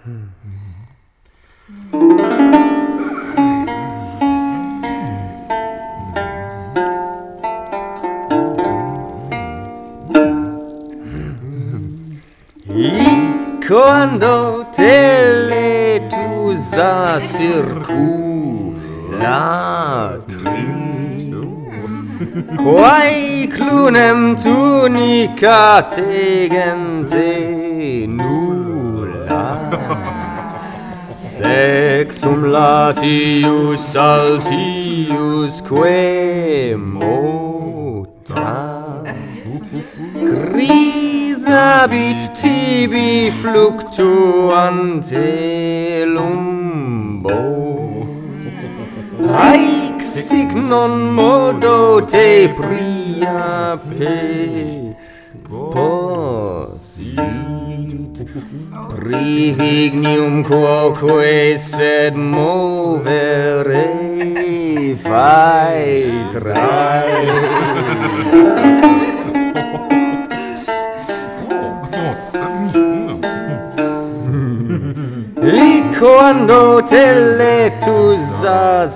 Quando teletus a circulatris, quae clunem tunica tegente nulla, sexum latius altius que motat, grisabit tibi fluctuante lumbo, haec sic non modo te priape posit, privignium quoque sed movere faetrae. Quando teletus a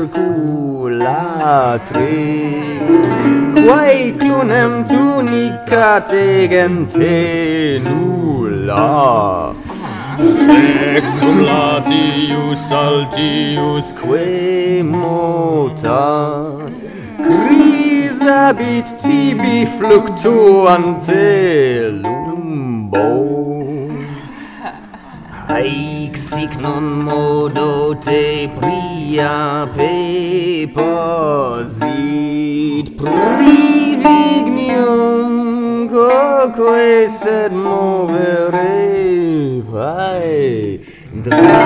circulatris, quae clunem tunica tegente nulla, sexum latius altius que motat, grisabit tibi fluctuante lumbo, haec sic non modo te priape posit, privignium quoque sed movere faetrae.